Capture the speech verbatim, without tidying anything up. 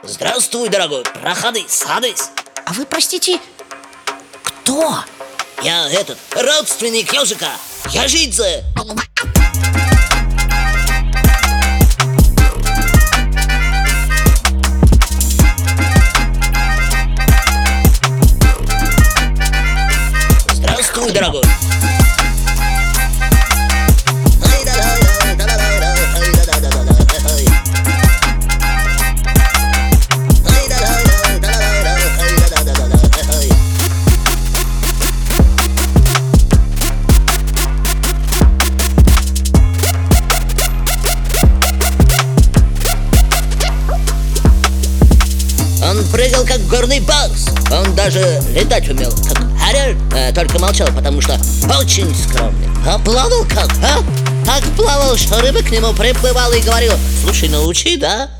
Здравствуй, дорогой, проходи, садись. А вы, простите, кто? Я этот, родственник ежика, Ежидзе. Здравствуй, дорогой. Он прыгал как горный барс. Он даже летать умел, как орел, э, только молчал, потому что очень скромный. А плавал как, а? Так плавал, что рыба к нему приплывала и говорила: слушай, научи, да?